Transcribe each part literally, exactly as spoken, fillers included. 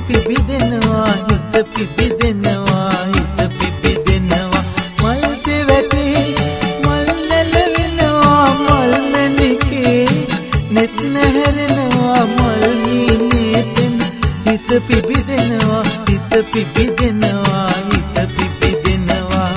පිබිදෙනවා හිත පිබිදෙනවා හිත පිබිදෙනවා මල් දෙවැටේ මල් නැලවෙනවා මල් මැණිකේ නෙත් නැහැරෙනවා මල් හීනේටෙන් හිත පිබිදෙනවා හිත පිබිදෙනවා හිත පිබිදෙනවා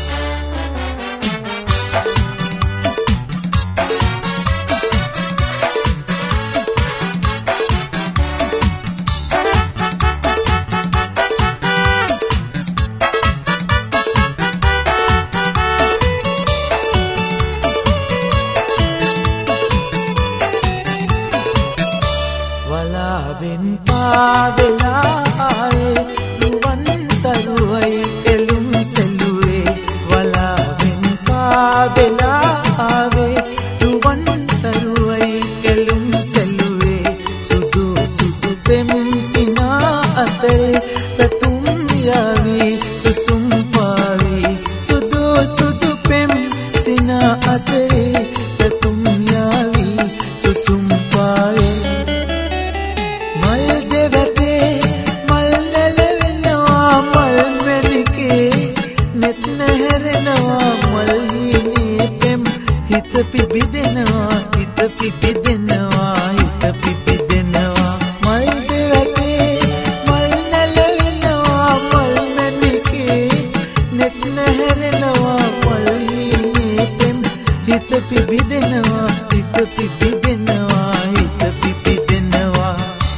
වලාවෙන් පාවෙලා ආයේ රුවන් තරුවයි එළුම් සෙලුවේ වලාවෙන් පාවෙලා ආවේ රුවන් තරුවයි එළුම් සෙලුවේ සුදු සුදු පෙම් සිනා අතරේ පැතුම් යාවි සුසුම් පාවි සුදු සුදු පෙම් සිනා අතරේ පැතුම් යාවි සුසුම් පාවි හිත පිබිදෙනවා හිත පිබිදෙනවා හිත පිබිදෙනවා මල් දෙවැටේ මල් නැලවෙනවා මල් මැණිකේ නෙත් නැහැරෙනවා මල් හීනේටෙන් හිත පිබිදෙනවා හිත පිබිදෙනවා හිත පිබිදෙනවා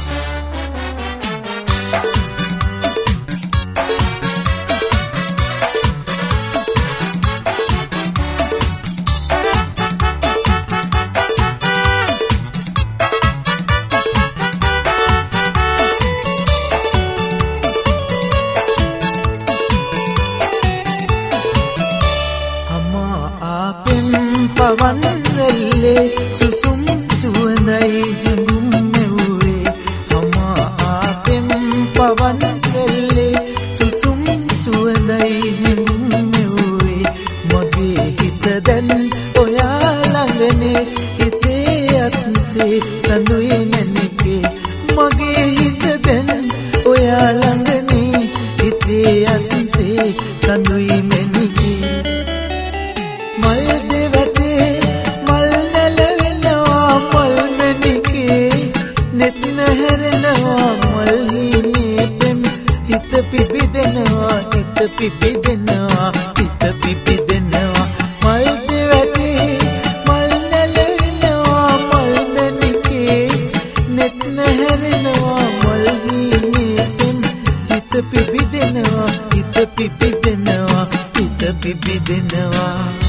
පවන් රැල්ලේ සුසුම් සුවඳයි හැඟුම් මෙව්වේ අමා ආපෙම් පවන් රැල්ලේ සුසුම් සුවඳයි හැඟුම් මෙව්වේ මගේ හිත දැන් ඔයා ළඟනේ හිතේ අස්සේ සඳුයි මැණිකේ මගේ හිත දැන් ඔයා ළඟනේ හිතේ අස්සේ සඳුයි මැණිකේ මල් දෙවැටේ මල් නැලවෙනවා මල් මැණිකේ නෙත් නැහැරෙනවා මල් හීනේටෙන් හිත පිබිදෙනවා හිත පිබිදෙනවා හිත පිබිදෙනවා මල් දෙවැටේ මල් නැලවෙනවා මල් මැණිකේ නෙත් නැහැරෙනවා මල් හීනේටෙන් හිත පිබිදෙනවා හිත පිබිදෙනවා හිත පිබිදෙනවා